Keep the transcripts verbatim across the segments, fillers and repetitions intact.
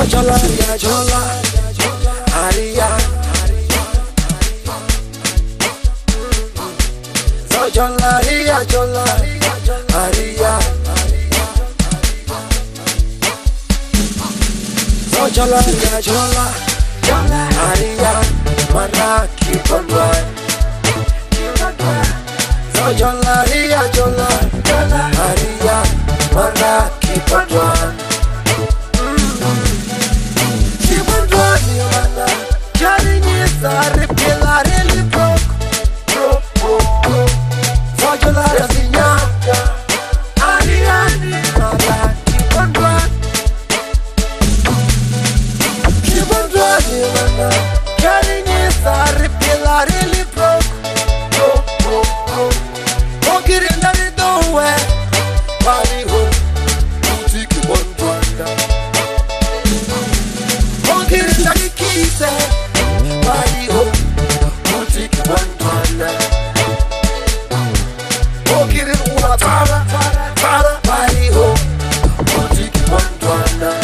Zojola ria jola aria Zojola ria jola aria Zojola ria jola aria mana keep on run Zojola ria jola aria mana keep on run Sare pelare li broke, broke, broke, broke. Zojola razinyaka, ani ani mara keep on run, keep on running mana. Kari ni sare pelare li broke, broke, broke, broke. Ogiri ndani dowe, bari ho, uti keep on running. Ogiri ndani kise. Body ho, boutique one dollar. Oh, get it una tara, tara. Body ho, boutique one dollar.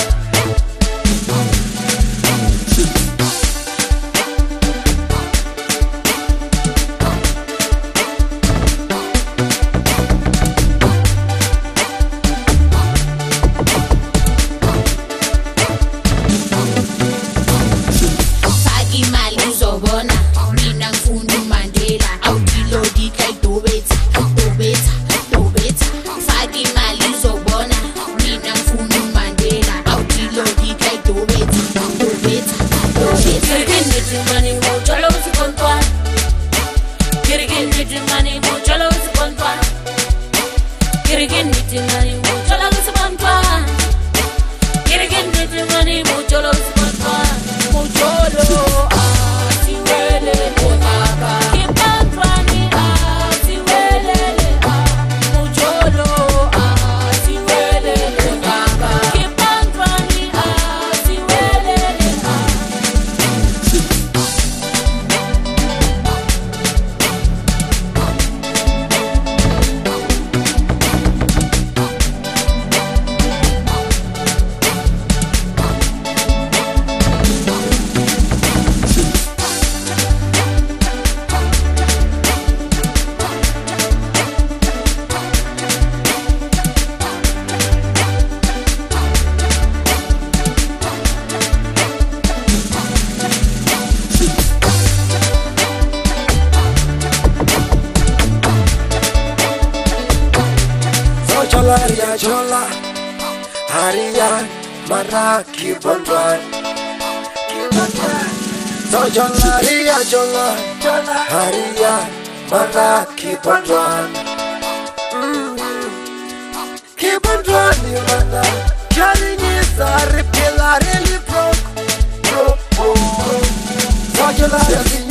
Zojola ria jola aria mara keep on run, keep on run. Zojola ria jola aria mara keep on run. Keep on running mana. Kari ni sare pelare li broke, broke, broke. Zojola ria